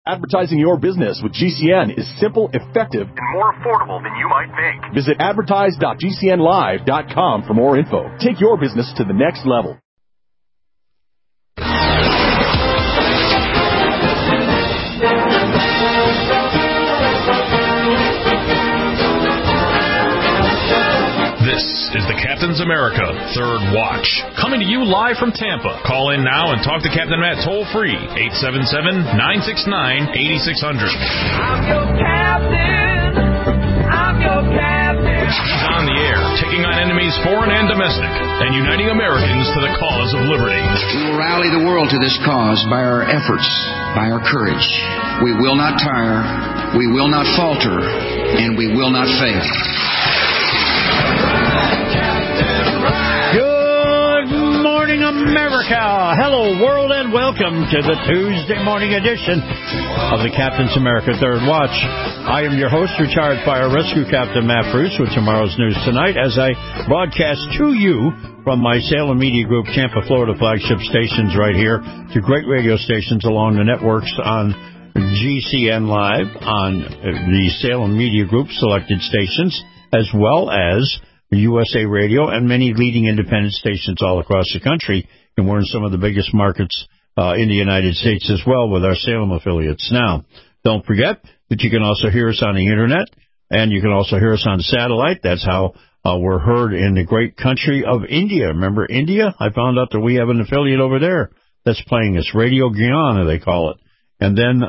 Advertising your business with GCN is simple, effective, and more affordable than you might think. Visit advertise.gcnlive.com for more info. Take your business to the next level. This is the Captain's America Third Watch, coming to you live from Tampa. Call in now and talk to Captain Matt toll-free, 877-969-8600. I'm your captain. I'm your captain. He's on the air, taking on enemies foreign and domestic, and uniting Americans to the cause of liberty. We will rally the world to this cause by our efforts, by our courage. We will not tire, we will not falter, and we will not fail. Good morning, America. Hello, world, and welcome to the Tuesday morning edition of the Captain's America Third Watch. I am your host, retired fire rescue captain Matt Bruce, with tomorrow's news tonight as I broadcast to you from my Salem Media Group Tampa, Florida flagship stations right here to great radio stations along the networks on GCN Live, on the Salem Media Group selected stations, as well as USA Radio and many leading independent stations all across the country, and we're in some of the biggest markets in the United States as well with our Salem affiliates. Now, don't forget that you can also hear us on the Internet, and you can also hear us on satellite. That's how we're heard in the great country of India. Remember India? I found out that we have an affiliate over there that's playing us, Radio Guyana, they call it. And then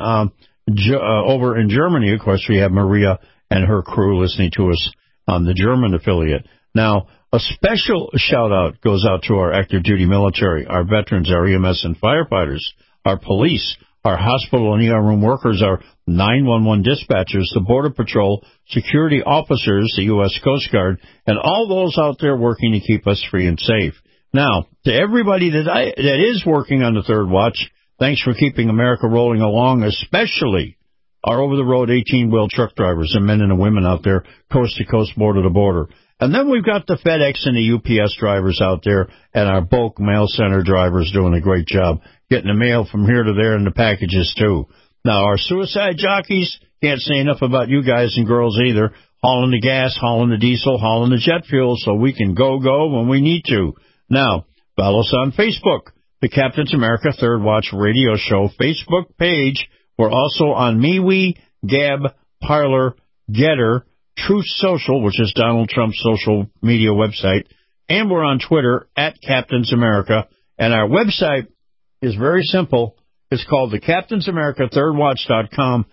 over in Germany, of course, we have Maria and her crew listening to us on the German affiliate. Now, a special shout-out goes out to our active-duty military, our veterans, our EMS and firefighters, our police, our hospital and ER room workers, our 911 dispatchers, the Border Patrol, security officers, the U.S. Coast Guard, and all those out there working to keep us free and safe. Now, to everybody that is working on the Third Watch, thanks for keeping America rolling along, especially our over-the-road 18-wheel truck drivers, the men and the women out there, coast-to-coast, border-to-border. And then we've got the FedEx and the UPS drivers out there, and our bulk mail center drivers doing a great job getting the mail from here to there and the packages, too. Now, our suicide jockeys, can't say enough about you guys and girls either, hauling the gas, hauling the diesel, hauling the jet fuel so we can go when we need to. Now, follow us on Facebook, the Captain's America Third Watch Radio Show Facebook page. We're also on MeWe, Gab, Parler, Getter, Truth Social, which is Donald Trump's social media website, and we're on Twitter at Captain's America. And our website is very simple. It's called thecaptainsamericathirdwatch.com,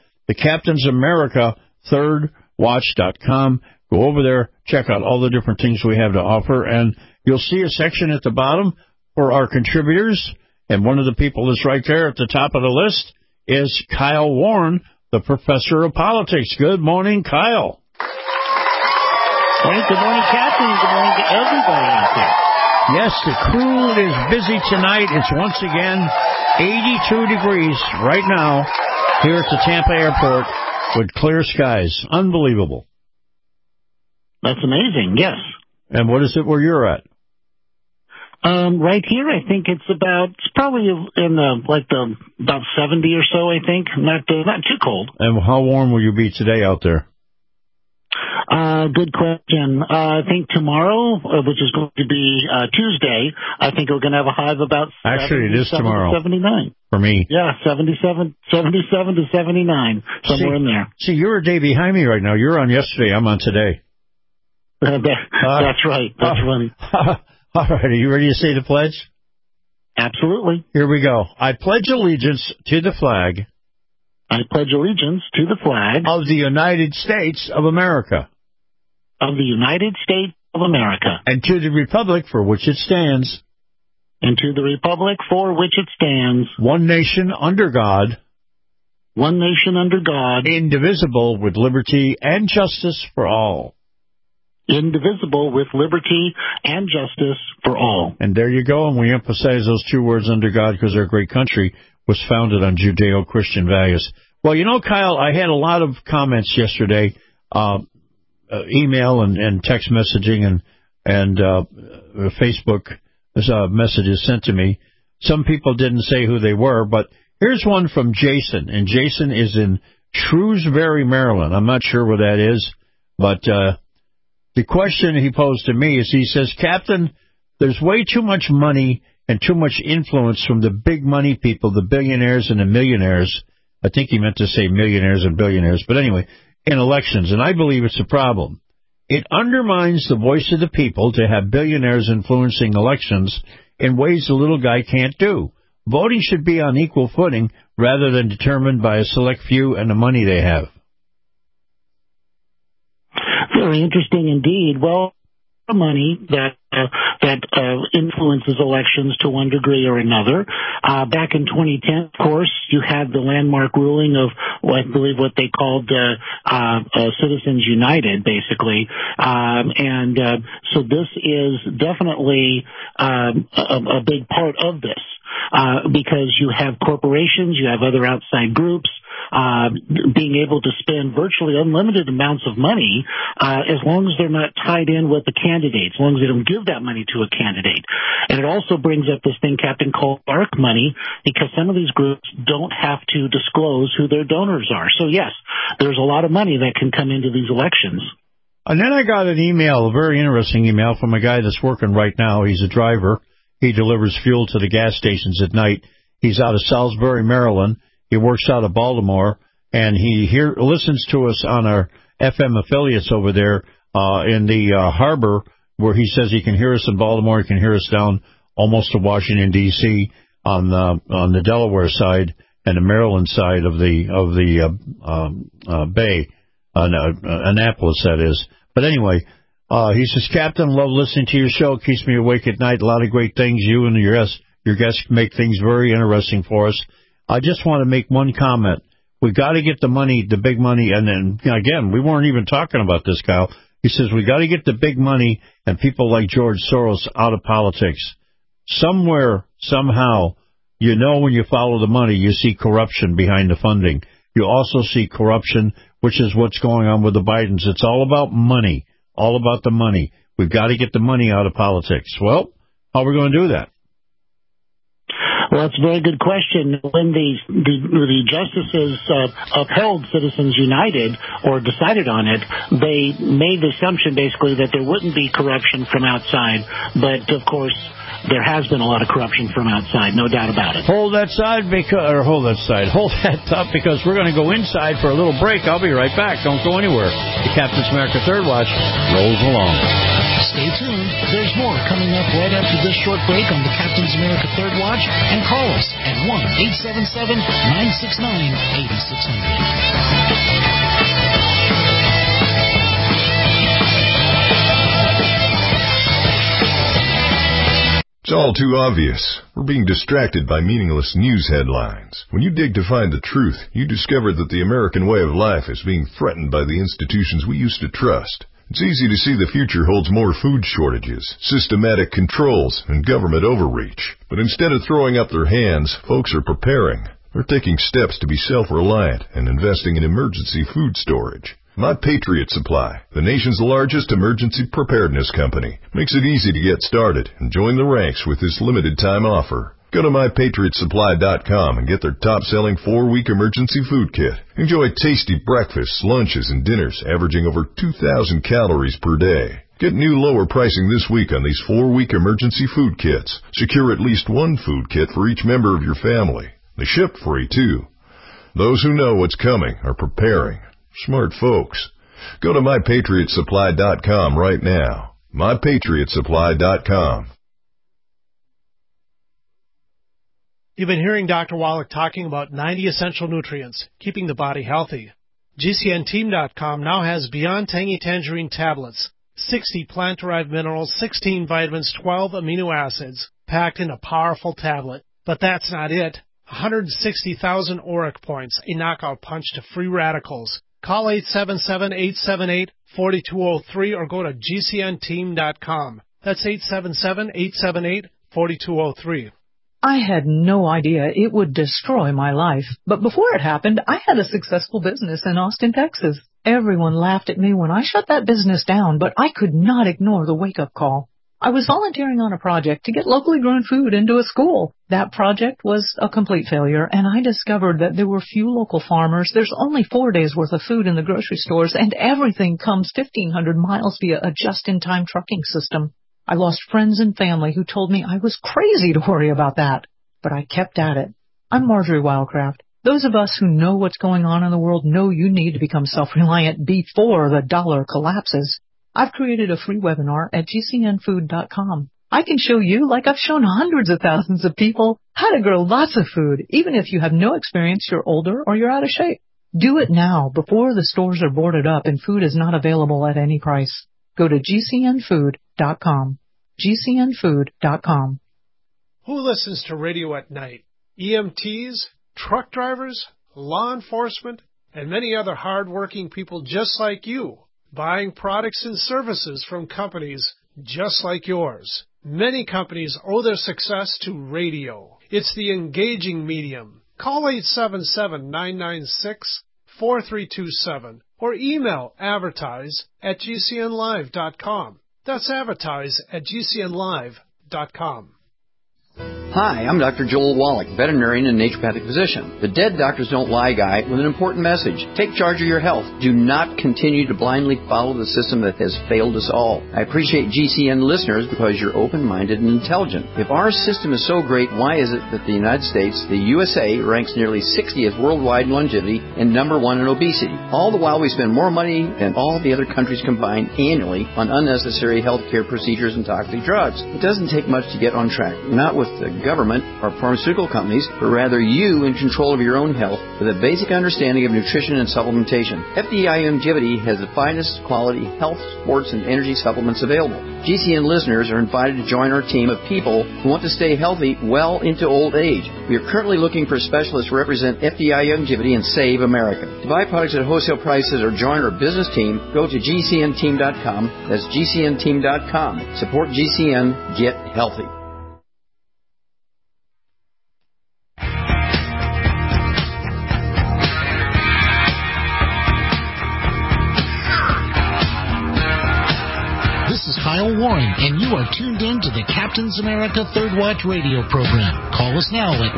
thecaptainsamericathirdwatch.com. Go over there, check out all the different things we have to offer, and you'll see a section at the bottom for our contributors. And one of the people that's right there at the top of the list is Kyle Warren, the professor of politics. Good morning, Kyle. Well, good morning, Captain. Good morning to everybody out there. Yes, the crew is busy tonight. It's once again 82 degrees right now here at the Tampa airport with clear skies. Unbelievable. That's amazing, yes. And what is it where you're at? Right here, I think it's probably in about 70 or so, I think. Not too cold. And how warm will you be today out there? Good question. I think tomorrow, which is going to be Tuesday, I think we're going to have a high of about Actually, it is tomorrow. 79. For me. Yeah, 77 to 79, somewhere in there. See, you're a day behind me right now. You're on yesterday. I'm on today. That's right. That's funny. All right, are you ready to say the pledge? Absolutely. Here we go. I pledge allegiance to the flag. I pledge allegiance to the flag of the United States of America. Of the United States of America. And to the republic for which it stands. And to the republic for which it stands. One nation under God. One nation under God. Indivisible with liberty and justice for all. Indivisible with liberty and justice for all. And there you go. And we emphasize those two words, under God, because our great country was founded on Judeo-Christian values. Well, you know, Kyle, I had a lot of comments yesterday, email and text messaging and Facebook messages sent to me. Some people didn't say who they were, but Here's one from Jason, and Jason is in Shrewsbury, Maryland. I'm not sure where that is, but the question he posed to me is, he says, Captain, there's way too much money and too much influence from the big money people, the billionaires and the millionaires. I think he meant to say millionaires and billionaires, but anyway, in elections, and I believe it's a problem. It undermines the voice of the people to have billionaires influencing elections in ways the little guy can't do. Voting should be on equal footing rather than determined by a select few and the money they have. Very interesting indeed. Well, money that influences elections to one degree or another. Back in 2010, of course, you had the landmark ruling of, I believe, what they called Citizens United, basically. So this is definitely a big part of this. Because you have corporations, you have other outside groups, being able to spend virtually unlimited amounts of money, as long as they're not tied in with the candidate, as long as they don't give that money to a candidate. And it also brings up this thing, Captain, called dark money, because some of these groups don't have to disclose who their donors are. So yes, there's a lot of money that can come into these elections. And then I got an email, a very interesting email from a guy that's working right now. He's a driver. He delivers fuel to the gas stations at night. He's out of Salisbury, Maryland. He works out of Baltimore, and he listens to us on our FM affiliates over there in the harbor, where he says he can hear us in Baltimore. He can hear us down almost to Washington, D.C. on the Delaware side and the Maryland side of the bay, Annapolis, that is. But anyway. He says, Captain, love listening to your show. It keeps me awake at night. A lot of great things. You and your guests make things very interesting for us. I just want to make one comment. We got to get the money, the big money, and then, again, we weren't even talking about this, Kyle. He says, we got to get the big money and people like George Soros out of politics. Somewhere, somehow, when you follow the money, you see corruption behind the funding. You also see corruption, which is what's going on with the Bidens. It's all about money. All about the money. We've got to get the money out of politics. Well, how are we going to do that? Well, that's a very good question. When the justices upheld Citizens United or decided on it, they made the assumption basically that there wouldn't be corruption from outside. But, of course, there has been a lot of corruption from outside, no doubt about it. Hold that thought because we're going to go inside for a little break. I'll be right back. Don't go anywhere. The Captain's America Third Watch rolls along. Stay tuned. There's more coming up right after this short break on the Captain's America Third Watch. And call us at 1-877-969-8600. It's all too obvious. We're being distracted by meaningless news headlines. When you dig to find the truth, you discover that the American way of life is being threatened by the institutions we used to trust. It's easy to see the future holds more food shortages, systematic controls, and government overreach. But instead of throwing up their hands, folks are preparing. They're taking steps to be self-reliant and investing in emergency food storage. My Patriot Supply, the nation's largest emergency preparedness company, makes it easy to get started and join the ranks with this limited-time offer. Go to MyPatriotSupply.com and get their top-selling 4-week emergency food kit. Enjoy tasty breakfasts, lunches, and dinners averaging over 2,000 calories per day. Get new lower pricing this week on these 4-week emergency food kits. Secure at least one food kit for each member of your family. They ship free, too. Those who know what's coming are preparing. Smart folks. Go to MyPatriotSupply.com right now. MyPatriotSupply.com. You've been hearing Dr. Wallach talking about 90 essential nutrients, keeping the body healthy. GCNteam.com now has Beyond Tangy Tangerine tablets, 60 plant-derived minerals, 16 vitamins, 12 amino acids, packed in a powerful tablet. But that's not it. 160,000 auric points, a knockout punch to free radicals. Call 877-878-4203 or go to GCNteam.com. That's 877-878-4203. I had no idea it would destroy my life. But before it happened, I had a successful business in Austin, Texas. Everyone laughed at me when I shut that business down, but I could not ignore the wake-up call. I was volunteering on a project to get locally grown food into a school. That project was a complete failure, and I discovered that there were few local farmers. There's only 4 days' worth of food in the grocery stores, and everything comes 1,500 miles via a just-in-time trucking system. I lost friends and family who told me I was crazy to worry about that, but I kept at it. I'm Marjorie Wildcraft. Those of us who know what's going on in the world know you need to become self-reliant before the dollar collapses. I've created a free webinar at gcnfood.com. I can show you, like I've shown hundreds of thousands of people, how to grow lots of food, even if you have no experience, you're older, or you're out of shape. Do it now, before the stores are boarded up and food is not available at any price. Go to gcnfood.com. gcnfood.com. Who listens to radio at night? EMTs, truck drivers, law enforcement, and many other hard-working people just like you, buying products and services from companies just like yours. Many companies owe their success to radio. It's the engaging medium. Call 877-996-4327 or email advertise@gcnlive.com. That's advertise@gcnlive.com. Hi, I'm Dr. Joel Wallach, veterinarian and naturopathic physician. The Dead Doctors Don't Lie guy with an important message. Take charge of your health. Do not continue to blindly follow the system that has failed us all. I appreciate GCN listeners because you're open-minded and intelligent. If our system is so great, why is it that the United States, the USA, ranks nearly 60th worldwide in longevity and number 1 in obesity? All the while we spend more money than all the other countries combined annually on unnecessary health care procedures and toxic drugs. It doesn't take much to get on track. Not with the government or pharmaceutical companies, but rather you in control of your own health with a basic understanding of nutrition and supplementation. FDI Longevity has the finest quality health, sports, and energy supplements available. GCN listeners are invited to join our team of people who want to stay healthy well into old age. We are currently looking for specialists to represent FDI Longevity and Save America. To buy products at wholesale prices or join our business team, go to gcnteam.com. That's gcnteam.com. Support GCN. Get healthy. Kyle Warren, and you are tuned in to the Captain's America Third Watch radio program. Call us now at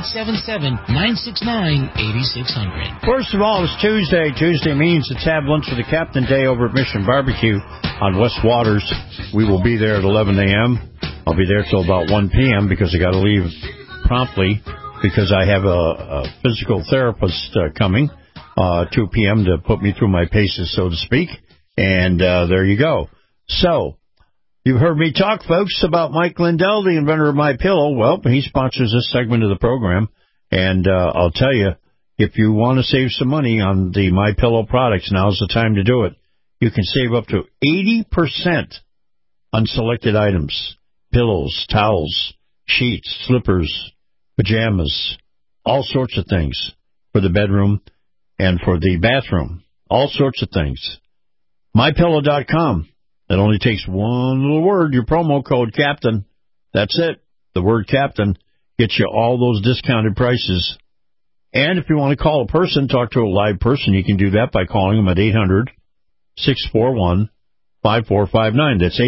1-877-969-8600. First of all, it's Tuesday. Tuesday means it's Have Lunch with the Captain Day over at Mission Barbecue on West Waters. We will be there at 11 a.m. I'll be there till about 1 p.m. because I got to leave promptly because I have a physical therapist coming 2 p.m. to put me through my paces, so to speak. And there you go. So, you've heard me talk, folks, about Mike Lindell, the inventor of MyPillow. Well, he sponsors this segment of the program, and I'll tell you, if you want to save some money on the MyPillow products, now's the time to do it. You can save up to 80% on selected items, pillows, towels, sheets, slippers, pajamas, all sorts of things for the bedroom and for the bathroom, all sorts of things. MyPillow.com. It only takes one little word, your promo code CAPTAIN. That's it. The word CAPTAIN gets you all those discounted prices. And if you want to call a person, talk to a live person, you can do that by calling them at 800-641-5459. That's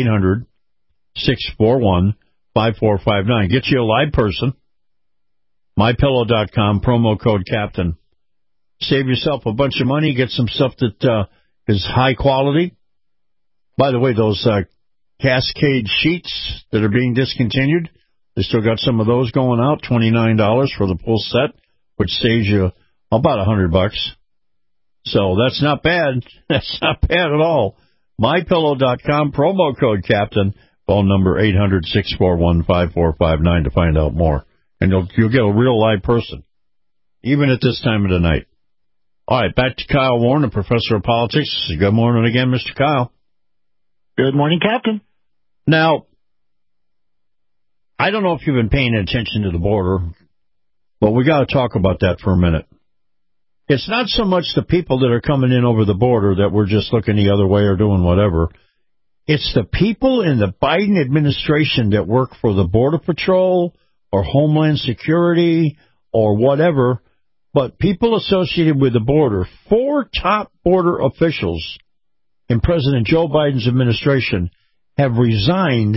800-641-5459. Get you a live person. MyPillow.com, promo code CAPTAIN. Save yourself a bunch of money, get some stuff that is high quality. By the way, those Cascade sheets that are being discontinued, they still got some of those going out, $29 for the full set, which saves you about $100. So that's not bad. That's not bad at all. MyPillow.com, promo code CAPTAIN, phone number 800-641-5459 to find out more. And you'll get a real live person, even at this time of the night. All right, back to Kyle Warren, a professor of politics. Good morning again, Mr. Kyle. Good morning, Captain. Now, I don't know if you've been paying attention to the border, but we got to talk about that for a minute. It's not so much the people that are coming in over the border that we're just looking the other way or doing whatever. It's the people in the Biden administration that work for the Border Patrol or Homeland Security or whatever, but people associated with the border. 4 top border officials in President Joe Biden's administration have resigned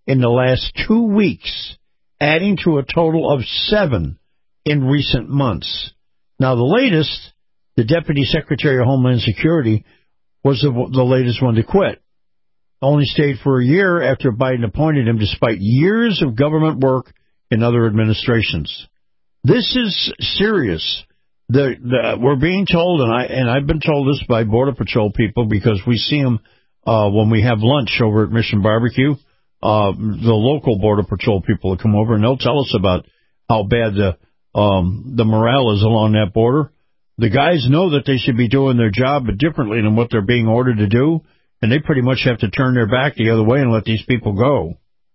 in the last 2 weeks, adding to a total of 7 in recent months. Now, the latest, the Deputy Secretary of Homeland Security, was the latest one to quit. Only stayed for a year after Biden appointed him despite years of government work in other administrations. This is serious. We're being told, and I've been told this by Border Patrol people because we see them when we have lunch over at Mission Barbecue. The local Border Patrol people will come over and they'll tell us about how bad the morale is along that border. The guys know that they should be doing their job differently than what they're being ordered to do, and they pretty much have to turn their back the other way and let these people go.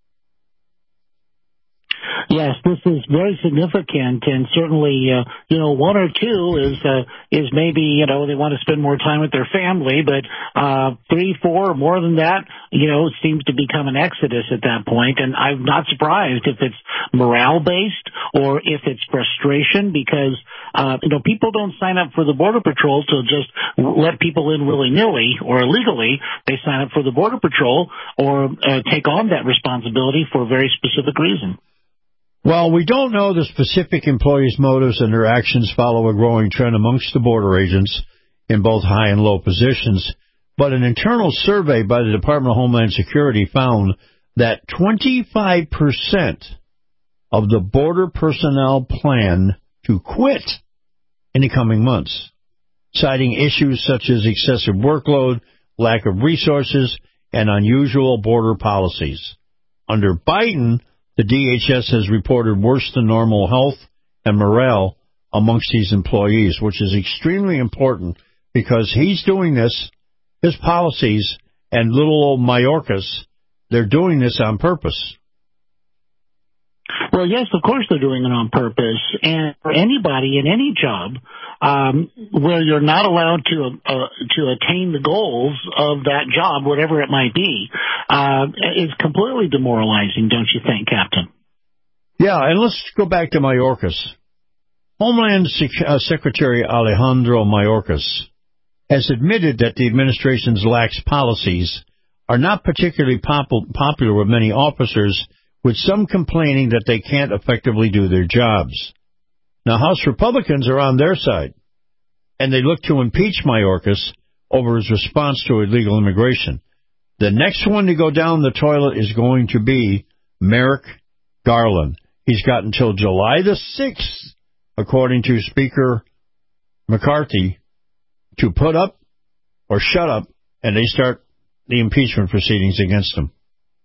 Yes, this is very significant, and certainly, one or two is maybe, they want to spend more time with their family, but 3, 4, more than that, it seems to become an exodus at that point, and I'm not surprised if it's morale-based or if it's frustration because, people don't sign up for the Border Patrol to just let people in willy-nilly or illegally. They sign up for the Border Patrol or take on that responsibility for a very specific reason. Well, we don't know the specific employees' motives, and their actions follow a growing trend amongst the border agents in both high and low positions. But an internal survey by the Department of Homeland Security found that 25% of the border personnel plan to quit in the coming months, citing issues such as excessive workload, lack of resources, and unusual border policies. Under Biden, the DHS has reported worse than normal health and morale amongst these employees, which is extremely important because he's doing this, his policies, and little old Mayorkas, they're doing this on purpose. Well, yes, of course they're doing it on purpose. And for anybody in any job where you're not allowed to attain the goals of that job, whatever it might be, is completely demoralizing, don't you think, Captain? Yeah, and let's go back to Mayorkas. Homeland Secretary Alejandro Mayorkas has admitted that the administration's lax policies are not particularly popular with many officers, with some complaining that they can't effectively do their jobs. Now, House Republicans are on their side, and they look to impeach Mayorkas over his response to illegal immigration. The next one to go down the toilet is going to be Merrick Garland. He's got until July the 6th, according to Speaker McCarthy, to put up or shut up, and they start the impeachment proceedings against him.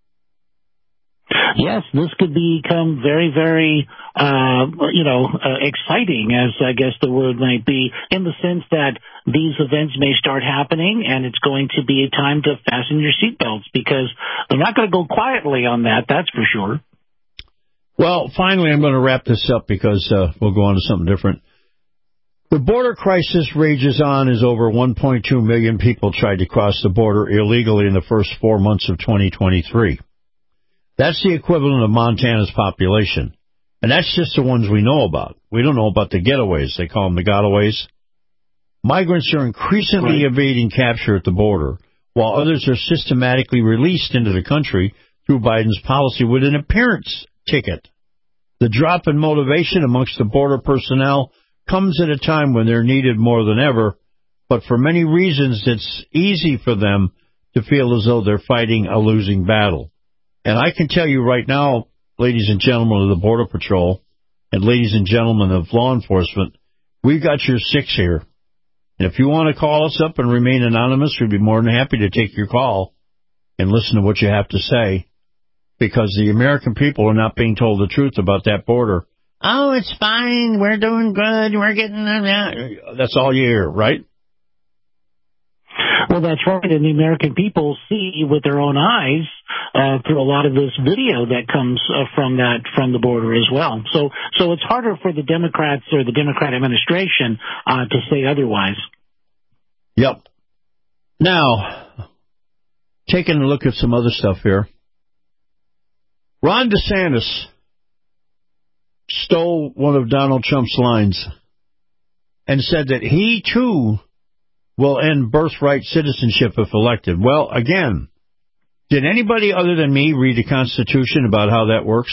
Yes, this could become very, very, exciting, as I guess the word might be, in the sense that these events may start happening, and it's going to be a time to fasten your seatbelts, because they're not going to go quietly on that, that's for sure. Well, finally, I'm going to wrap this up because we'll go on to something different. The border crisis rages on as over 1.2 million people tried to cross the border illegally in the first 4 months of 2023. That's the equivalent of Montana's population. And that's just the ones we know about. We don't know about the getaways. They call them the gotaways. Migrants are increasingly evading capture at the border, while others are systematically released into the country through Biden's policy with an appearance ticket. The drop in motivation amongst the border personnel comes at a time when they're needed more than ever, but for many reasons it's easy for them to feel as though they're fighting a losing battle. And I can tell you right now, ladies and gentlemen of the Border Patrol and ladies and gentlemen of law enforcement, we've got your six here. And if you want to call us up and remain anonymous, we'd be more than happy to take your call and listen to what you have to say, because the American people are not being told the truth about that border. Oh, it's fine. We're doing good. We're getting... That's all you hear, right? Well, that's right, and the American people see with their own eyes through a lot of this video that comes from the border as well. So it's harder for the Democrats or the Democrat administration to say otherwise. Yep. Now, taking a look at some other stuff here. Ron DeSantis stole one of Donald Trump's lines and said that he, too, will end birthright citizenship if elected. Well, again, Did anybody other than me read the Constitution about how that works?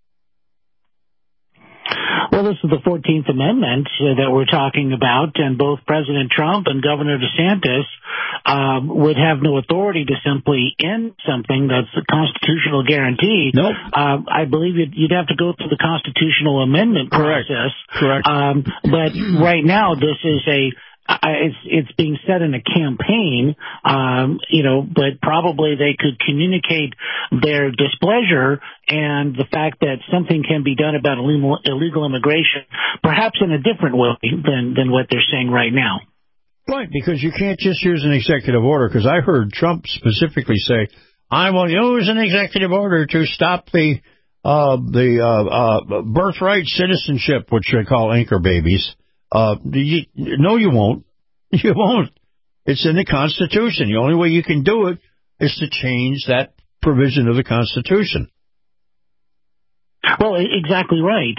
Well, this is the 14th Amendment that we're talking about, and both President Trump and Governor DeSantis would have no authority to simply end something that's a constitutional guarantee. Nope. I believe you'd have to go through the constitutional amendment process. Correct. But right now, this is it's being said in a campaign, but probably they could communicate their displeasure and the fact that something can be done about illegal immigration, perhaps in a different way than what they're saying right now. Right, because you can't just use an executive order, because I heard Trump specifically say, I will use an executive order to stop the birthright citizenship, which they call anchor babies. No, you won't. You won't. It's in the Constitution. The only way you can do it is to change that provision of the Constitution. Well, exactly right.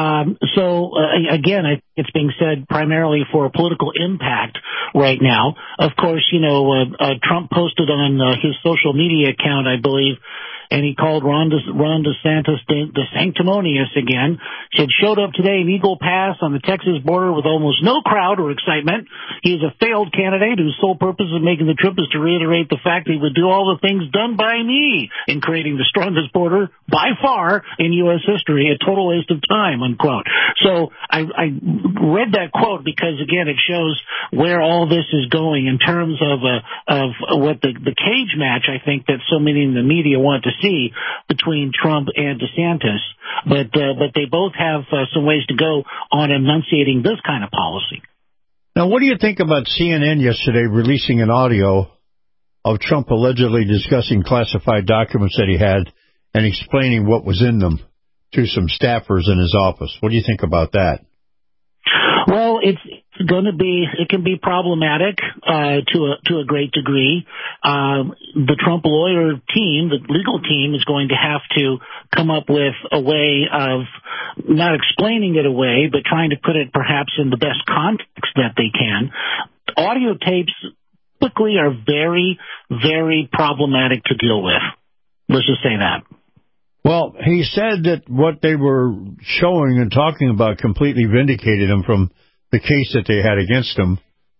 Again, it's being said primarily for political impact right now. Of course, Trump posted on his social media account, I believe, and he called Ron DeSantis the sanctimonious again. He had showed up today in Eagle Pass on the Texas border with almost no crowd or excitement. He is a failed candidate whose sole purpose of making the trip is to reiterate the fact that he would do all the things done by me in creating the strongest border by far in U.S. history, a total waste of time, unquote. So I read that quote because, again, it shows where all this is going in terms of what the cage match, I think, that so many in the media want to see between Trump and DeSantis, but they both have some ways to go on enunciating this kind of policy. Now, what do you think about CNN yesterday releasing an audio of Trump allegedly discussing classified documents that he had and explaining what was in them to some staffers in his office? What do you think about that? Well, it can be problematic to a great degree. The Trump lawyer team, the legal team, is going to have to come up with a way of not explaining it away, but trying to put it perhaps in the best context that they can. Audio tapes typically are very, very problematic to deal with. Let's just say that. Well, he said that what they were showing and talking about completely vindicated him from the case that they had against him,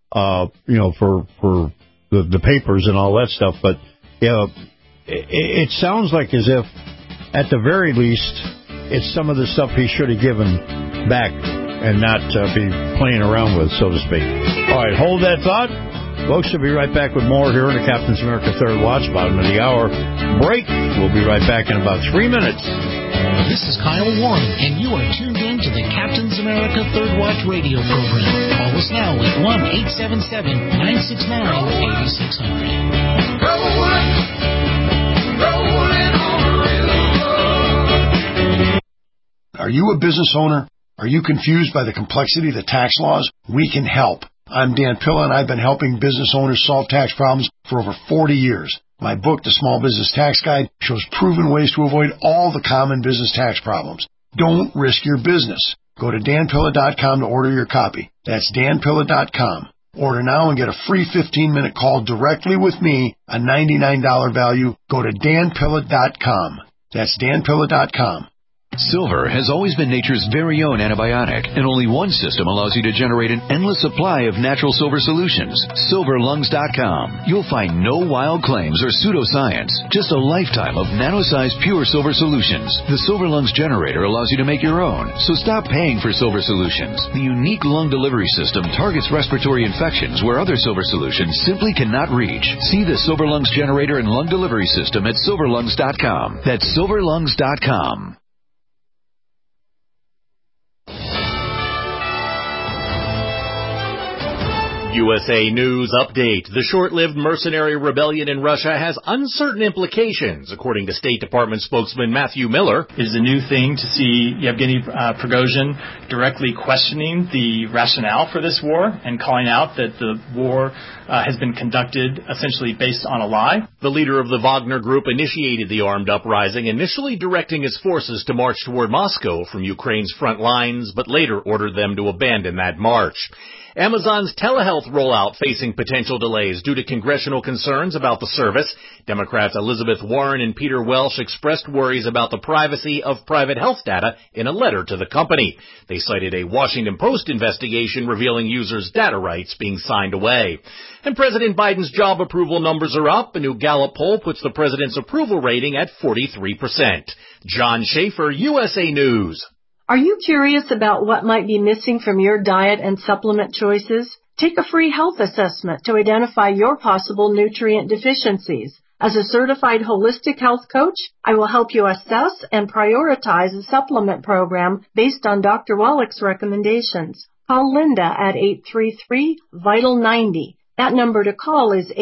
for the papers and all that stuff. But it sounds like as if, at the very least, it's some of the stuff he should have given back and not be playing around with, so to speak. All right, hold that thought. Folks, we'll be right back with more here in the Captain's America Third Watch, bottom of the hour break. We'll be right back in about 3 minutes. This is Kyle Warren, and you are tuned in to the Captain's America Third Watch radio program. Call us now at 1-877-969-8600. Are you a business owner? Are you confused by the complexity of the tax laws? We can help. I'm Dan Pilla, and I've been helping business owners solve tax problems for over 40 years. My book, The Small Business Tax Guide, shows proven ways to avoid all the common business tax problems. Don't risk your business. Go to danpilla.com to order your copy. That's danpilla.com. Order now and get a free 15-minute call directly with me, a $99 value. Go to danpilla.com. That's danpilla.com. Silver has always been nature's very own antibiotic, and only one system allows you to generate an endless supply of natural silver solutions. SilverLungs.com. You'll find no wild claims or pseudoscience, just a lifetime of nano-sized pure silver solutions. The Silver Lungs generator allows you to make your own, so stop paying for silver solutions. The unique lung delivery system targets respiratory infections where other silver solutions simply cannot reach. See the Silver Lungs generator and lung delivery system at SilverLungs.com. That's SilverLungs.com. USA News Update. The short-lived mercenary rebellion in Russia has uncertain implications, according to State Department spokesman Matthew Miller. It is a new thing to see Yevgeny Prigozhin directly questioning the rationale for this war and calling out that the war has been conducted essentially based on a lie. The leader of the Wagner Group initiated the armed uprising, initially directing his forces to march toward Moscow from Ukraine's front lines, but later ordered them to abandon that march. Amazon's telehealth rollout facing potential delays due to congressional concerns about the service. Democrats Elizabeth Warren and Peter Welch expressed worries about the privacy of private health data in a letter to the company. They cited a Washington Post investigation revealing users' data rights being signed away. And President Biden's job approval numbers are up. A new Gallup poll puts the president's approval rating at 43%. John Schaefer, USA News. Are you curious about what might be missing from your diet and supplement choices? Take a free health assessment to identify your possible nutrient deficiencies. As a certified holistic health coach, I will help you assess and prioritize a supplement program based on Dr. Wallach's recommendations. Call Linda at 833-VITAL-90. That number to call is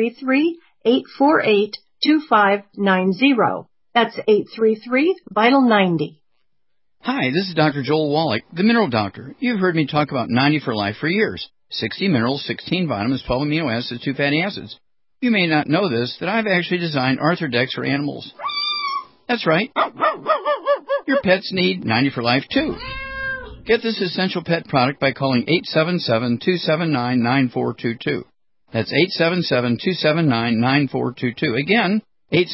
833-848-2590. That's 833-VITAL-90. Hi, this is Dr. Joel Wallach, the Mineral Doctor. You've heard me talk about 90 for Life for years. 60 minerals, 16 vitamins, 12 amino acids, 2 fatty acids. You may not know this, that I've actually designed Arthrodex for animals. That's right. Your pets need 90 for Life, too. Get this essential pet product by calling 877-279-9422. That's 877-279-9422. Again,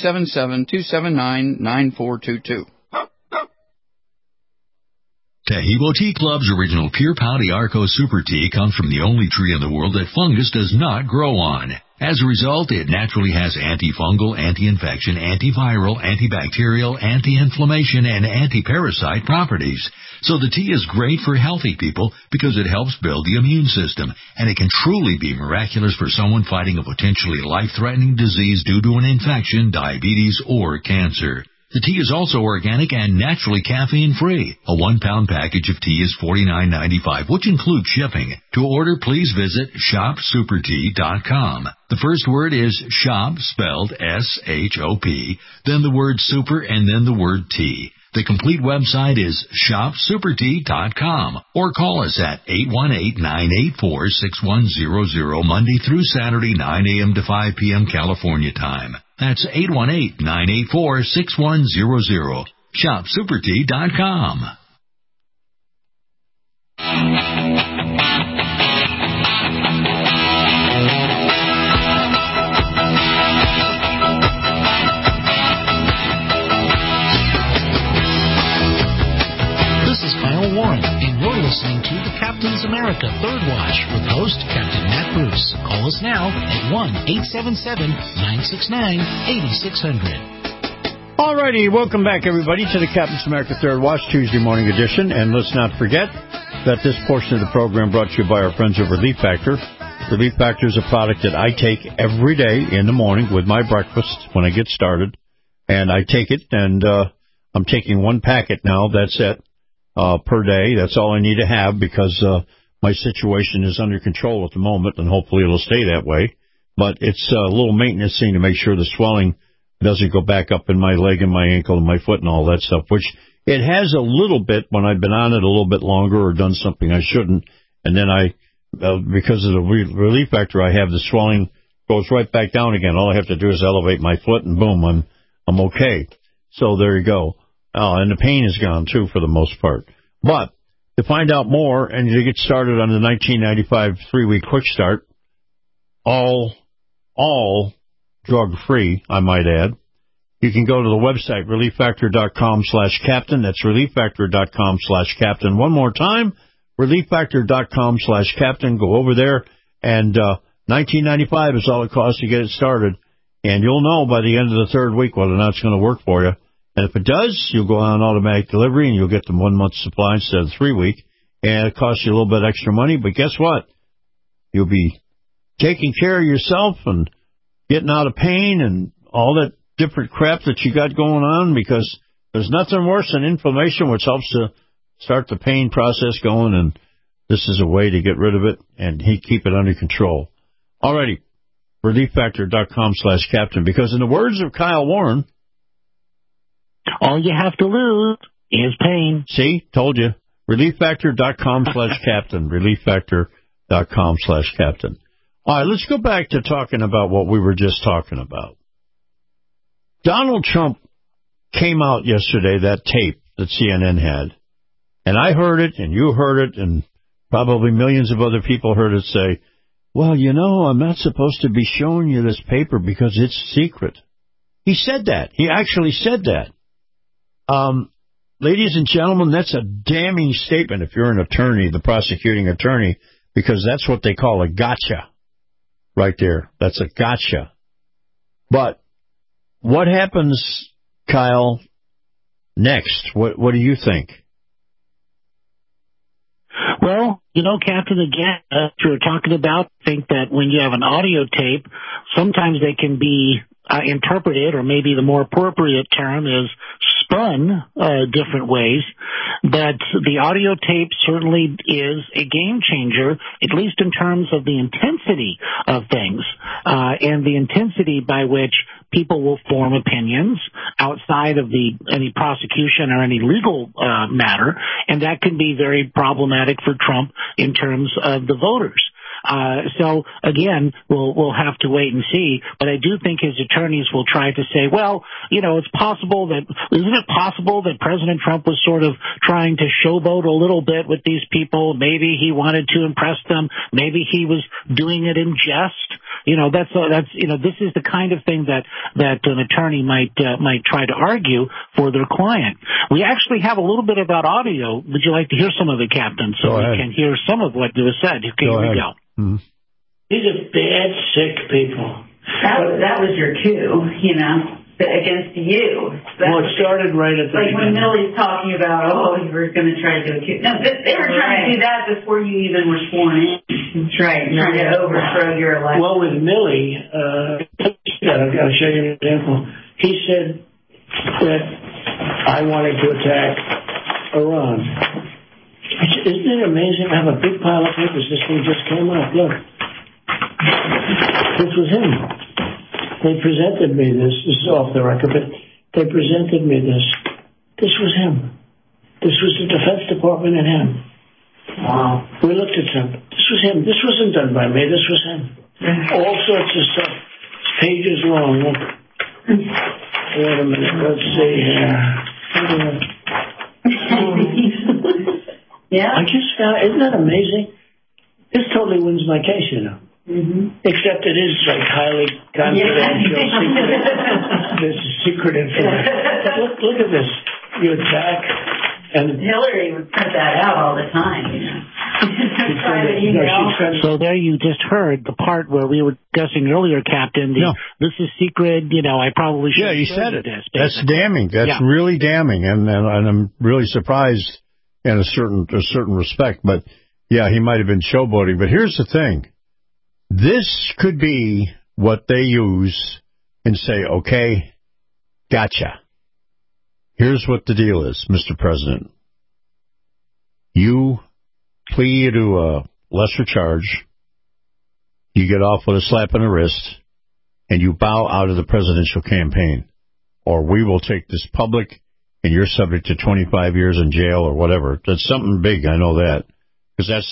877-279-9422. Taheebo Tea Club's original Pure Pouty Arco Super Tea comes from the only tree in the world that fungus does not grow on. As a result, it naturally has antifungal, anti-infection, antiviral, antibacterial, anti-inflammation, and anti-parasite properties. So the tea is great for healthy people because it helps build the immune system, and it can truly be miraculous for someone fighting a potentially life-threatening disease due to an infection, diabetes, or cancer. The tea is also organic and naturally caffeine-free. A 1-pound package of tea is $49.95, which includes shipping. To order, please visit shopsupertea.com. The first word is shop, spelled S-H-O-P, then the word super, and then the word tea. The complete website is shopsupertea.com, or call us at 818-984-6100 Monday through Saturday, 9 a.m. to 5 p.m. California time. That's 818-984-6100. shopsupertea.com. Warren, and you're listening to the Captain's America Third Watch with host Captain Matt Bruce. Call us now at 1-877-969-8600. All righty, welcome back, everybody, to the Captain's America Third Watch Tuesday morning edition. And let's not forget that this portion of the program brought to you by our friends at Relief Factor. Relief Factor is a product that I take every day in the morning with my breakfast when I get started. And I take it, and I'm taking 1 packet now. That's it. Per day. That's all I need to have because my situation is under control at the moment, and hopefully it'll stay that way. But it's a little maintenance thing to make sure the swelling doesn't go back up in my leg and my ankle and my foot and all that stuff, which it has a little bit when I've been on it a little bit longer or done something I shouldn't. And then because of the Relief Factor, I have the swelling goes right back down again. All I have to do is elevate my foot, and boom, I'm okay. So there you go. And the pain is gone, too, for the most part. But to find out more and to get started on the 1995 3-week quick start, all drug-free, I might add, you can go to the website, relieffactor.com/captain. That's relieffactor.com/captain. One more time, relieffactor.com/captain. Go over there, and $19.95 is all it costs to get it started. And you'll know by the end of the 3rd week whether or not it's going to work for you. And if it does, you'll go on automatic delivery, and you'll get the 1 month supply instead of 3 week. And it costs you a little bit extra money, but guess what? You'll be taking care of yourself and getting out of pain and all that different crap that you got going on, because there's nothing worse than inflammation, which helps to start the pain process going, and this is a way to get rid of it and keep it under control. Alrighty, relieffactor.com/captain, because in the words of Kyle Warren, all you have to lose is pain. See? Told you. relieffactor.com/captain. relieffactor.com/captain. All right, let's go back to talking about what we were just talking about. Donald Trump came out yesterday, that tape that CNN had, and I heard it, and you heard it, and Probably millions of other people heard it say, well, you know, I'm not supposed to be showing you this paper because it's secret. He said that. He actually said that. Ladies and gentlemen, that's a damning statement if you're an attorney, the prosecuting attorney, because that's what they call a gotcha right there. That's a gotcha. But what happens, Kyle, next? What do you think? Well, you know, Captain, again, you were talking about, I think that when you have an audio tape, sometimes they can be interpreted, or maybe the more appropriate term is spun different ways. But the audio tape certainly is a game changer, at least in terms of the intensity of things, and the intensity by which people will form opinions outside of any prosecution or any legal matter, and that can be very problematic for Trump in terms of the voters. So again, we'll have to wait and see, but I do think his attorneys will try to say, well, you know, isn't it possible that President Trump was sort of trying to showboat a little bit with these people? Maybe he wanted to impress them. Maybe he was doing it in jest. You know, that's this is the kind of thing that an attorney might try to argue for their client. We actually have a little bit of that audio. Would you like to hear some of it, Captain? So we can hear some of what was said. Okay, here we go. Mm-hmm. These are bad, sick people. That was your coup, you know, against you. Well, it started right at the beginning. Like when Millie's talking about, you were going to try to do a coup. No, they were trying to do that before you even were sworn in. That's right. Trying to overthrow your election. Well, with Millie, I've got to show you an example. He said that I wanted to attack Iran. Isn't it amazing? I have a big pile of papers. This thing just came up. Look. This was him. They presented me this. This is off the record, but they presented me this. This was him. This was the Defense Department and him. Wow. We looked at him. This was him. This wasn't done by me. This was him. All sorts of stuff. It's pages long. Look. Wait a minute. Let's see here. Yeah. I just found, isn't that amazing? This totally wins my case, you know. Mm-hmm. Except it is like highly confidential, secret. This is secret information. But look at this. You attack, and Hillary would print that out all the time, you know. So there you just heard the part where we were discussing earlier, Captain. This is secret. You know, I probably should. Yeah, you said it. That's damning. That's really damning, and I'm really surprised in a certain respect. But yeah, he might have been showboating. But here's the thing: this could be what they use and say, "Okay, gotcha. Here's what the deal is, Mr. President. You plea to a lesser charge, you get off with a slap on the wrist, and you bow out of the presidential campaign. Or we will take this public, and you're subject to 25 years in jail or whatever." That's something big, I know that. Because that's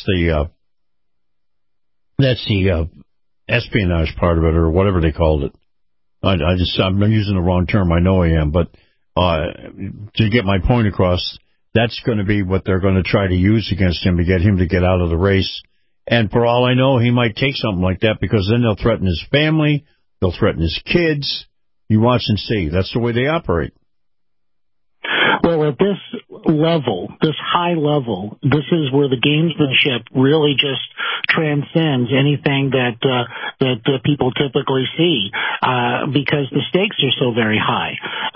the espionage part of it, or whatever they called it. I'm using the wrong term, I know I am, but to get my point across, that's going to be what they're going to try to use against him to get him to get out of the race. And for all I know, he might take something like that, because then they'll threaten his family, they'll threaten his kids. You watch and see. That's the way they operate. Well, at this level, this high level, this is where the gamesmanship really just transcends anything that people typically see, because the stakes are so very high.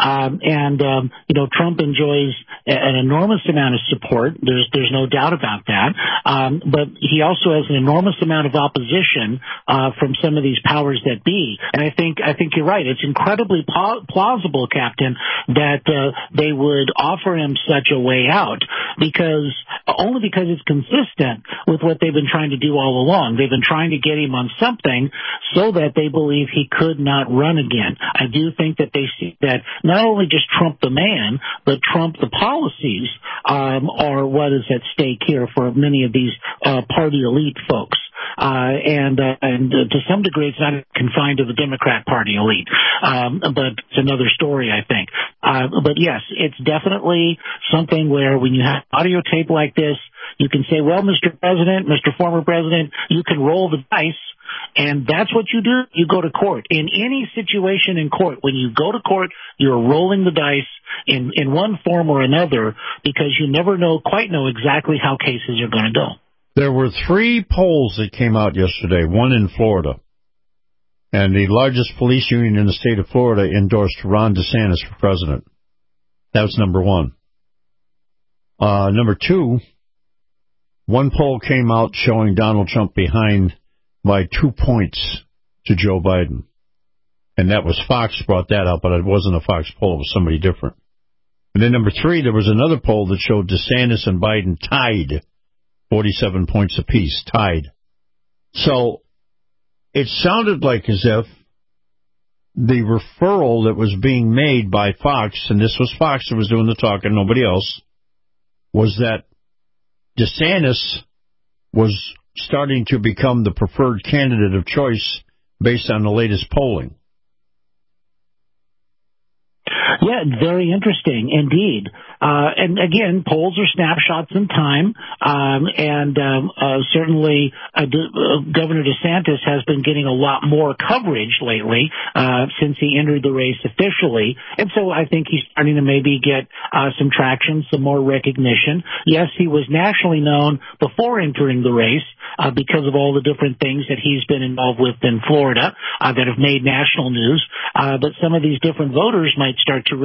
Trump enjoys an enormous amount of support. There's no doubt about that. But he also has an enormous amount of opposition from some of these powers that be. And I think you're right. It's incredibly plausible, Captain, that they would offer him such a way out, because it's consistent with what they've been trying to do all along. They've been trying to get him on something so that they believe he could not run again. I do think that they see that not only just Trump the man, but Trump the policies are what is at stake here for many of these party elite folks. and to some degree it's not confined to the Democrat Party elite, but it's another story, I think. But yes, it's definitely something where when you have audio tape like this, you can say, well, Mr. President, Mr. Former President, you can roll the dice. And that's what you do. You go to court. In any situation in court, when you go to court, you're rolling the dice in one form or another because you never quite know exactly how cases are going to go. There were 3 polls that came out yesterday, one in Florida. And the largest police union in the state of Florida endorsed Ron DeSantis for president. That was number 1. Number 2, one poll came out showing Donald Trump behind by 2 points to Joe Biden. And that was Fox brought that up, but it wasn't a Fox poll. It was somebody different. And then number 3, there was another poll that showed DeSantis and Biden tied, 47 points apiece, tied. So it sounded like as if the referral that was being made by Fox, and this was Fox that was doing the talking, nobody else, was that DeSantis was starting to become the preferred candidate of choice based on the latest polling. Yeah, very interesting indeed. And again, polls are snapshots in time, and certainly Governor DeSantis has been getting a lot more coverage lately since he entered the race officially, and so I think he's starting to maybe get some traction, some more recognition. Yes, he was nationally known before entering the race because of all the different things that he's been involved with in Florida that have made national news, but some of these different voters might start to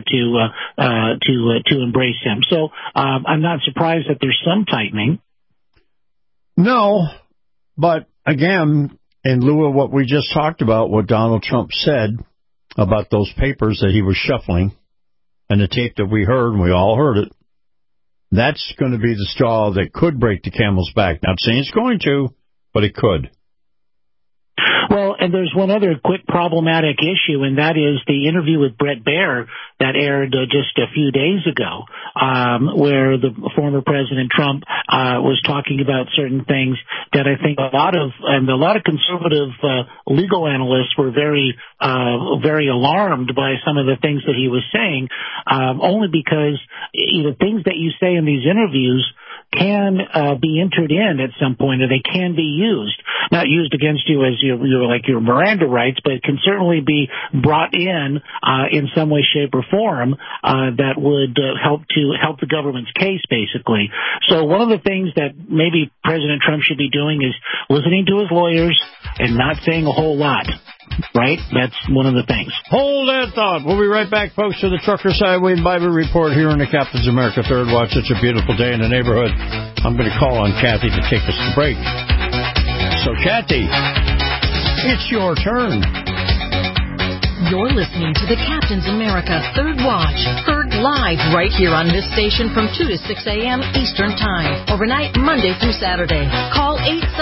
embrace him. So I'm not surprised that there's some tightening. No, but again, in lieu of what we just talked about, what Donald Trump said about those papers that he was shuffling and the tape that we heard, and we all heard it, that's going to be the straw that could break the camel's back. Not saying it's going to, but it could. Well, and there's one other quick problematic issue, and that is the interview with Bret Baier that aired just a few days ago, where the former President Trump was talking about certain things that I think a lot of conservative legal analysts were very alarmed by some of the things that he was saying, only because things that you say in these interviews can be entered in at some point, or they can be used. Not used against you as your Miranda rights, but it can certainly be brought in some way, shape, or form that would help the government's case, basically. So one of the things that maybe President Trump should be doing is listening to his lawyers and not saying a whole lot. Right? That's one of the things. Hold that thought. We'll be right back, folks, to the Trucker Sideway and Bible Report here in the Captain's America Third Watch. It's a beautiful day in the neighborhood. I'm going to call on Kathy to take us to break. So, Kathy, it's your turn. You're listening to the Captain's America Third Watch, heard live right here on this station from 2 to 6 a.m. Eastern Time, overnight Monday through Saturday. Call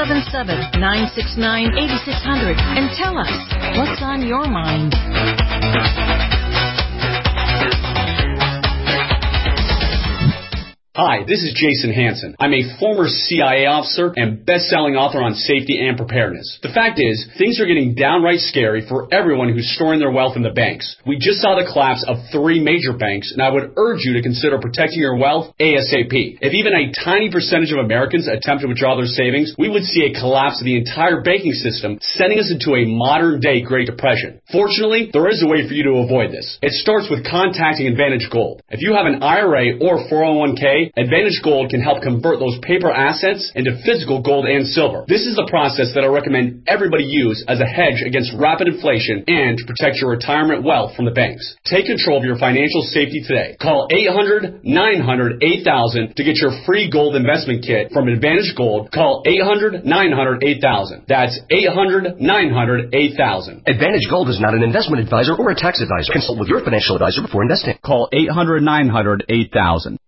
877-969-8600 and tell us what's on your mind. Hi, this is Jason Hansen. I'm a former CIA officer and best-selling author on safety and preparedness. The fact is, things are getting downright scary for everyone who's storing their wealth in the banks. We just saw the collapse of 3 major banks, and I would urge you to consider protecting your wealth ASAP. If even a tiny percentage of Americans attempt to withdraw their savings, we would see a collapse of the entire banking system, sending us into a modern-day Great Depression. Fortunately, there is a way for you to avoid this. It starts with contacting Advantage Gold. If you have an IRA or 401k, Advantage Gold can help convert those paper assets into physical gold and silver. This is the process that I recommend everybody use as a hedge against rapid inflation and to protect your retirement wealth from the banks. Take control of your financial safety today. Call 800-900-8000 to get your free gold investment kit from Advantage Gold. Call 800-900-8000. That's 800-900-8000. Advantage Gold is not an investment advisor or a tax advisor. Consult with your financial advisor before investing. Call 800-900-8000.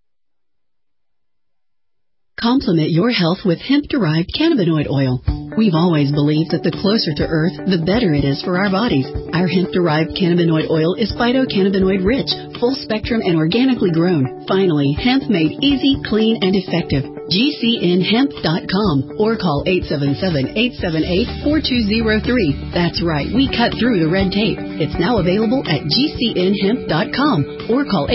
Complement your health with hemp-derived cannabinoid oil. We've always believed that the closer to Earth, the better it is for our bodies. Our hemp-derived cannabinoid oil is phytocannabinoid rich, full spectrum, and organically grown. Finally, hemp made easy, clean, and effective. GCNHemp.com or call 877-878-4203. That's right, we cut through the red tape. It's now available at GCNHemp.com or call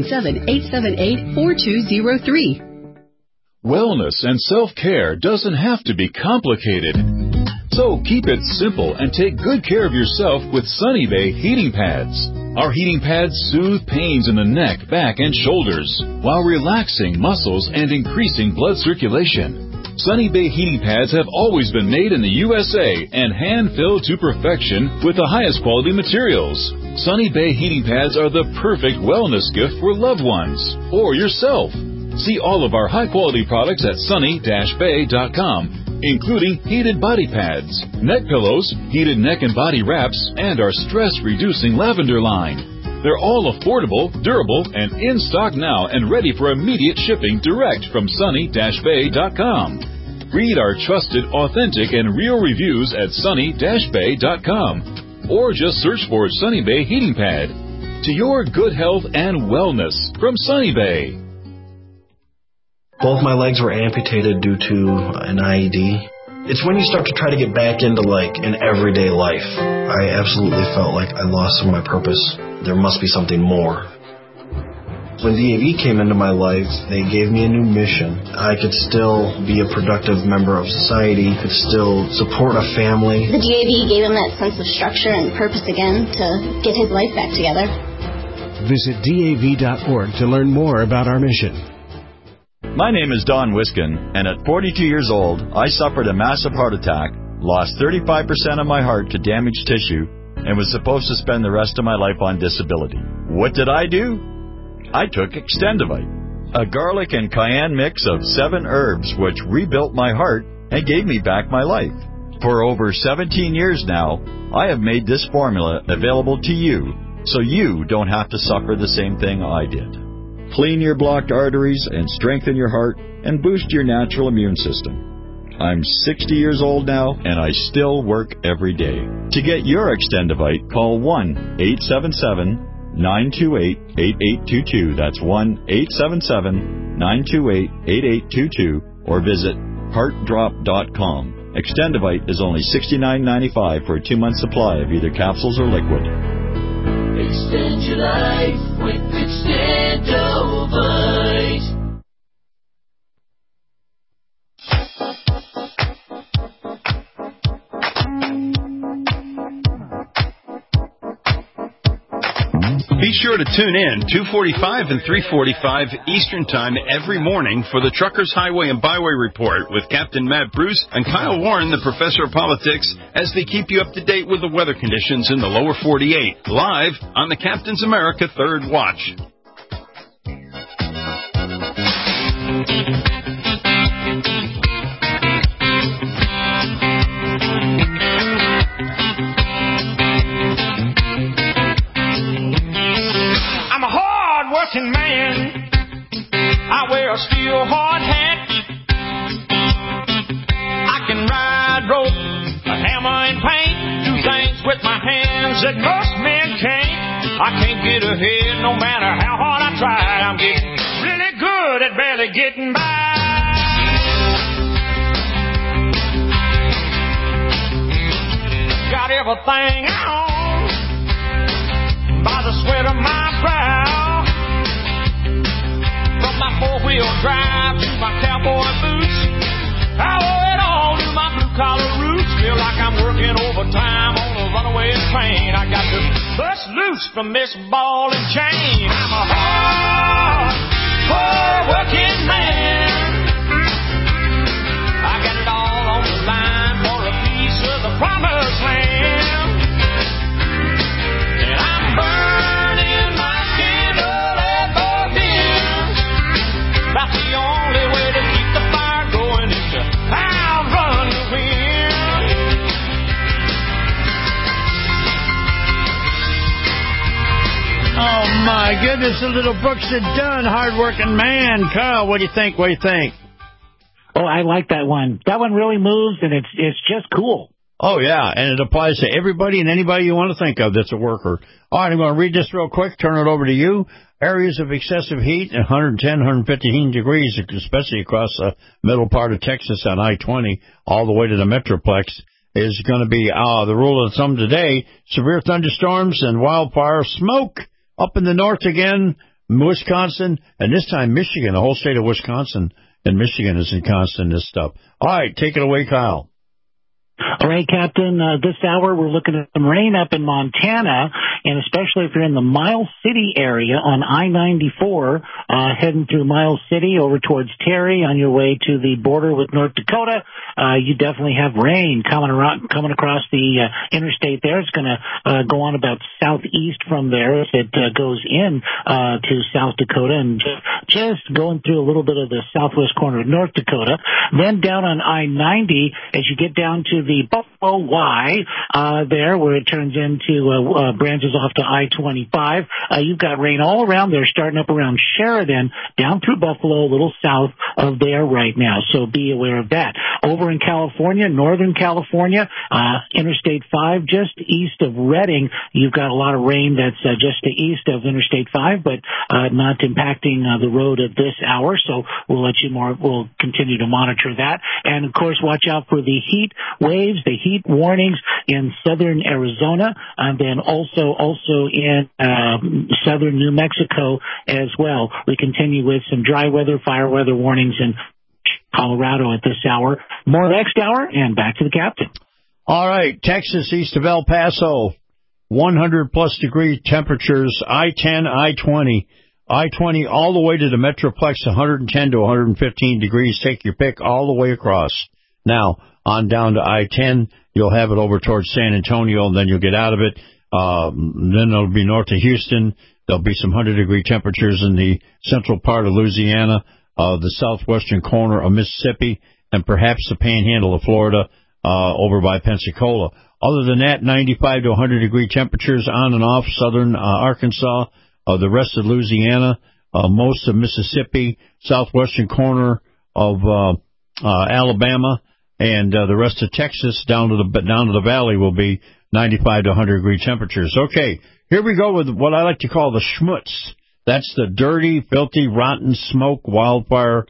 877-878-4203. Wellness and self-care doesn't have to be complicated. So keep it simple and take good care of yourself with Sunny Bay heating pads. Our heating pads soothe pains in the neck, back, and shoulders while relaxing muscles and increasing blood circulation. Sunny Bay heating pads have always been made in the USA and hand-filled to perfection with the highest quality materials. Sunny Bay heating pads are the perfect wellness gift for loved ones or yourself. See all of our high-quality products at sunny-bay.com. Including heated body pads, neck pillows, heated neck and body wraps, and our stress-reducing lavender line. They're all affordable, durable, and in stock now and ready for immediate shipping direct from sunny-bay.com. Read our trusted, authentic, and real reviews at sunny-bay.com or just search for Sunny Bay Heating Pad. To your good health and wellness from Sunny Bay. Both my legs were amputated due to an IED. It's when you start to try to get back into, an everyday life. I absolutely felt like I lost some of my purpose. There must be something more. When DAV came into my life, they gave me a new mission. I could still be a productive member of society, could still support a family. The DAV gave him that sense of structure and purpose again to get his life back together. Visit DAV.org to learn more about our mission. My name is Don Wiskin, and at 42 years old, I suffered a massive heart attack, lost 35% of my heart to damaged tissue, and was supposed to spend the rest of my life on disability. What did I do? I took Extendivite, a garlic and cayenne mix of 7 herbs which rebuilt my heart and gave me back my life. For over 17 years now, I have made this formula available to you, so you don't have to suffer the same thing I did. Clean your blocked arteries and strengthen your heart and boost your natural immune system. I'm 60 years old now and I still work every day. To get your Extendivite, call 1-877-928-8822. That's 1-877-928-8822 or visit heartdrop.com. Extendivite is only $69.95 for a 2-month supply of either capsules or liquid. Extend your life with Extendovite. Be sure to tune in 2:45 and 3:45 Eastern Time every morning for the Truckers Highway and Byway Report with Captain Matt Bruce and Kyle Warren, the Professor of Politics, as they keep you up to date with the weather conditions in the lower 48, live on the Captain's America Third Watch. Man, I wear a steel hard hat. I can ride rope, a hammer and paint, do things with my hands that most men can't. I can't get ahead no matter how hard I try. I'm getting really good at barely getting by. Got everything I own by the sweat of my brow. From my four-wheel drive to my cowboy boots, I owe it all to my blue-collar roots. Feel like I'm working overtime on a runaway train. I got to bust loose from this ball and chain. I'm a hard-working man. I got it all on the line for a piece of the promised land. And I'm burning my candle at both ends. About the only way to keep the fire going is to outrun the wind. Oh, my goodness, the little Brooks and Dunn, hard-working man. Kyle, what do you think? Oh, I like that one. That one really moves, and it's just cool. Oh, yeah, and it applies to everybody and anybody you want to think of that's a worker. All right, I'm going to read this real quick, turn it over to you. Areas of excessive heat, 110, 115 degrees, especially across the middle part of Texas on I-20, all the way to the Metroplex, is going to be the rule of thumb today. Severe thunderstorms and wildfire smoke up in the north again, Wisconsin, and this time Michigan. The whole state of Wisconsin and Michigan is in constant this stuff. All right, take it away, Kyle. All right, Captain, this hour we're looking at some rain up in Montana, and especially if you're in the Miles City area on I-94, heading through Miles City over towards Terry on your way to the border with North Dakota, you definitely have rain coming across the interstate there. It's going to go on about southeast from there as it goes in to South Dakota and just going through a little bit of the southwest corner of North Dakota. Then down on I-90, as you get down to the Buffalo Y there, where it turns into branches off to I-25. You've got rain all around there, starting up around Sheridan, down through Buffalo, a little south of there right now. So be aware of that. Over in California, Northern California, Interstate 5, just east of Redding, you've got a lot of rain that's just to east of Interstate 5, but not impacting the road at this hour. So we'll continue to monitor that. And of course, watch out for the heat waves, the heat warnings in southern Arizona, and then also in southern New Mexico as well. We continue with some dry weather, fire weather warnings in Colorado at this hour. More next hour, and back to the captain. All right, Texas east of El Paso, 100-plus degree temperatures, I-10, I-20. I-20 all the way to the Metroplex, 110 to 115 degrees. Take your pick all the way across. Now, on down to I-10, you'll have it over towards San Antonio, and then you'll get out of it. Then it'll be north of Houston. There'll be some 100-degree temperatures in the central part of Louisiana, the southwestern corner of Mississippi, and perhaps the panhandle of Florida over by Pensacola. Other than that, 95 to 100-degree temperatures on and off southern Arkansas, the rest of Louisiana, most of Mississippi, southwestern corner of Alabama, and the rest of Texas down to the valley will be 95 to 100-degree temperatures. Okay, here we go with what I like to call the schmutz. That's the dirty, filthy, rotten smoke, wildfire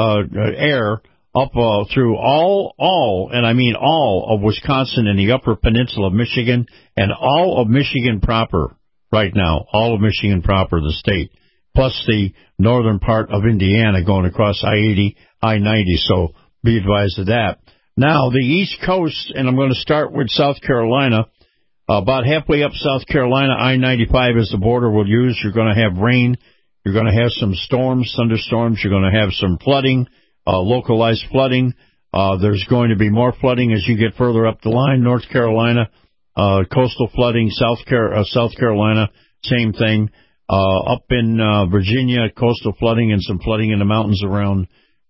air up through all, and I mean all of Wisconsin and the upper peninsula of Michigan, and all of Michigan proper right now, all of Michigan proper, the state, plus the northern part of Indiana going across I-80, I-90, so be advised of that. Now, the East Coast, and I'm going to start with South Carolina. About halfway up South Carolina, I-95 is the border we'll use. You're going to have rain. You're going to have some storms, thunderstorms. You're going to have some flooding, localized flooding. There's going to be more flooding as you get further up the line. North Carolina, coastal flooding. South Carolina, same thing. Up in Virginia, coastal flooding and some flooding in the mountains around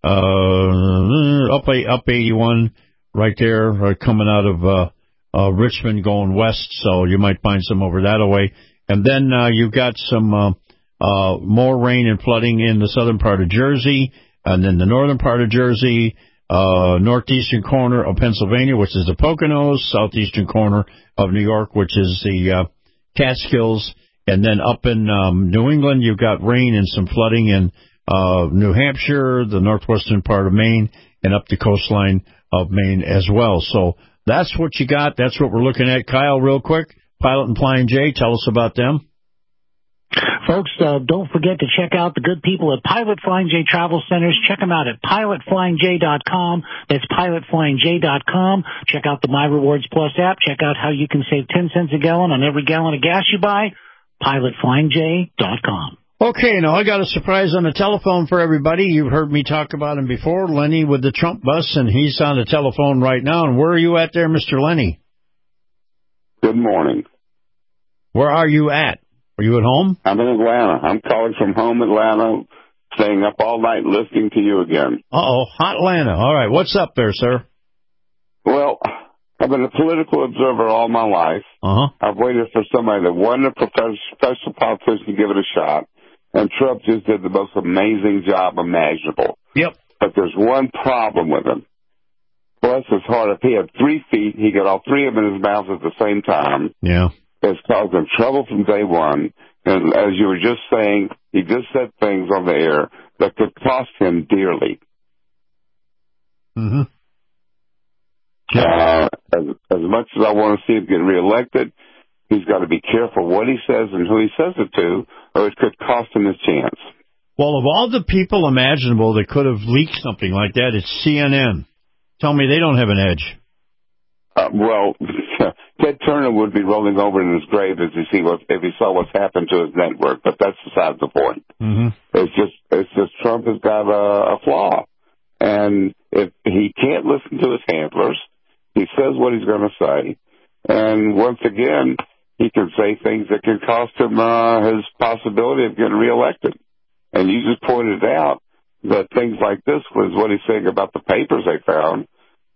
up 81 right there, coming out of Richmond going west, so you might find some over that way. And then you've got some more rain and flooding in the southern part of Jersey, and then the northern part of Jersey, northeastern corner of Pennsylvania, which is the Poconos, southeastern corner of New York, which is the Catskills, and then up in New England, you've got rain and some flooding in New Hampshire, the northwestern part of Maine, and up the coastline of Maine as well. So that's what you got. That's what we're looking at. Kyle, real quick, Pilot and Flying J, tell us about them. Folks, don't forget to check out the good people at Pilot Flying J Travel Centers. Check them out at pilotflyingj.com. That's pilotflyingj.com. Check out the My Rewards Plus app. Check out how you can save 10 cents a gallon on every gallon of gas you buy. pilotflyingj.com. Okay, now I got a surprise on the telephone for everybody. You've heard me talk about him before, Lenny with the Trump bus, and he's on the telephone right now. And where are you at there, Mr. Lenny? Good morning. Where are you at? Are you at home? I'm in Atlanta. I'm calling from home Atlanta, staying up all night listening to you again. Uh-oh, hot Atlanta. All right, what's up there, sir? Well, I've been a political observer all my life. Uh-huh. I've waited for somebody that wasn't a professional politician to give it a shot. And Trump just did the most amazing job imaginable. Yep. But there's one problem with him. What bless his heart, if he had 3 feet, he got all 3 of them in his mouth at the same time. Yeah. It's caused him trouble from day one. And as you were just saying, he just said things on the air that could cost him dearly. Mm-hmm. As much as I want to see him get reelected, he's got to be careful what he says and who he says it to, or it could cost him his chance. Well, of all the people imaginable that could have leaked something like that, it's CNN. Tell me they don't have an edge. Well, Ted Turner would be rolling over in his grave if he saw what's happened to his network, but that's beside the point. Mm-hmm. It's just Trump has got a flaw. And if he can't listen to his handlers, he says what he's going to say. And once again, he can say things that can cost him his possibility of getting reelected. And you just pointed out that things like this was what he's saying about the papers they found.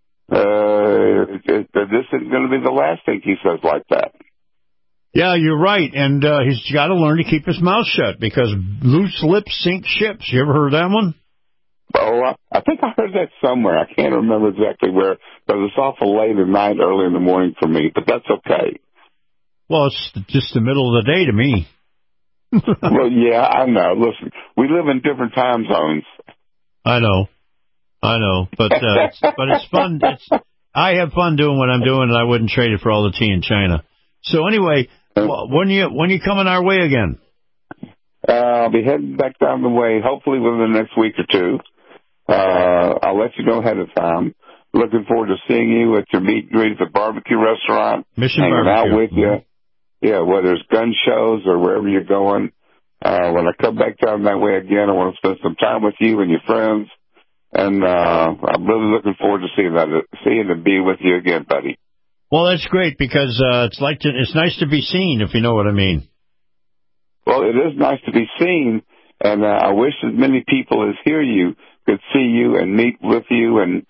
This isn't going to be the last thing he says like that. Yeah, you're right. And he's got to learn to keep his mouth shut because loose lips sink ships. You ever heard that one? Oh, I think I heard that somewhere. I can't remember exactly where, but it's awful late at night, early in the morning for me, but that's okay. Well, it's just the middle of the day to me. Well, yeah, I know. Listen, we live in different time zones. I know, but it's fun. I have fun doing what I'm doing, and I wouldn't trade it for all the tea in China. So anyway, when you coming our way again? I'll be heading back down the way, hopefully within the next week or two. I'll let you know ahead of time. Looking forward to seeing you at your meet and greet at the barbecue restaurant. Mission hanging Barbecue. Out with you. Yeah, whether it's gun shows or wherever you're going. When I come back down that way again, I want to spend some time with you and your friends. And I'm really looking forward to seeing and be with you again, buddy. Well, that's great because it's nice to be seen, if you know what I mean. Well, it is nice to be seen, and I wish as many people as hear you could see you and meet with you and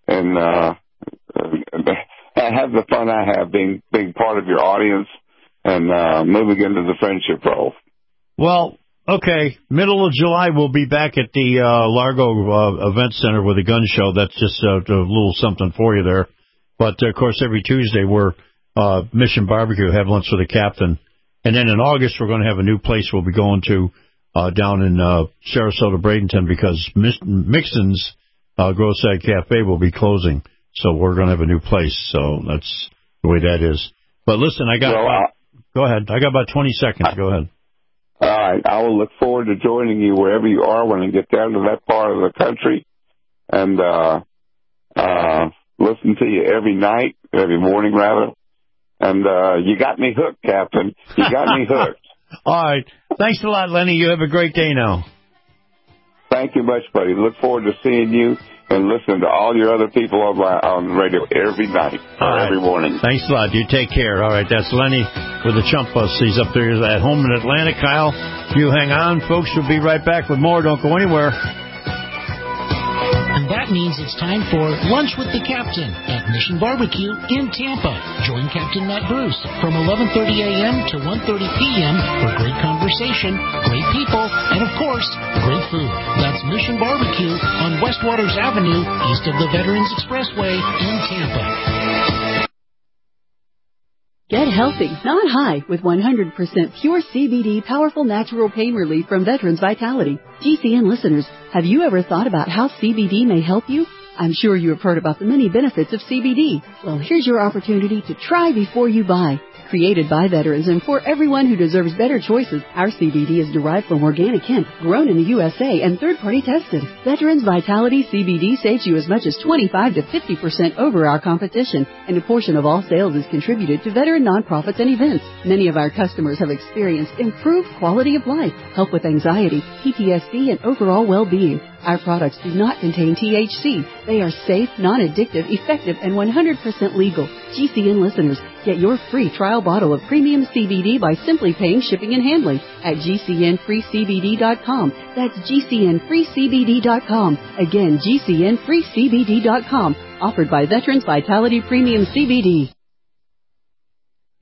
have the fun I have being part of your audience and moving into the friendship role. Well, okay. Middle of July, we'll be back at the Largo Event Center with a gun show. That's just a little something for you there. But, of course, every Tuesday we're Mission Barbecue, have lunch with the captain. And then in August, we're going to have a new place we'll be going to down in Sarasota, Bradenton, because Mixon's Grow-Side Cafe will be closing. So we're going to have a new place. So that's the way that is. But listen, go ahead. I got about 20 seconds. Go ahead. All right. I will look forward to joining you wherever you are when I get down to that part of the country and listen to you every morning rather. And you got me hooked, Captain. You got me hooked. All right. Thanks a lot, Lenny. You have a great day now. Thank you much, buddy. Look forward to seeing you and listening to all your other people on the radio every night or every morning. Thanks a lot. You take care. All right. That's Lenny with the Chump Bus. He's up there at home in Atlanta. Kyle, you hang on, folks. We'll be right back with more. Don't go anywhere. And that means it's time for Lunch with the Captain at Mission Barbecue in Tampa. Join Captain Matt Bruce from 11:30 a.m. to 1:30 p.m. for great conversation, great people, and, of course, great food. That's Mission Barbecue on West Waters Avenue, east of the Veterans Expressway in Tampa. Get healthy, not high, with 100% pure CBD powerful natural pain relief from Veterans Vitality. GCN listeners, have you ever thought about how CBD may help you? I'm sure you have heard about the many benefits of CBD. Well, here's your opportunity to try before you buy. Created by veterans and for everyone who deserves better choices, our CBD is derived from organic hemp, grown in the USA, and third-party tested. Veterans Vitality CBD saves you as much as 25 to 50% over our competition, and a portion of all sales is contributed to veteran nonprofits and events. Many of our customers have experienced improved quality of life, help with anxiety, PTSD, and overall well-being. Our products do not contain THC. They are safe, non-addictive, effective, and 100% legal. GCN listeners, get your free trial bottle of premium CBD by simply paying shipping and handling at GCNFreeCBD.com. That's GCNFreeCBD.com. Again, GCNFreeCBD.com. Offered by Veterans Vitality Premium CBD.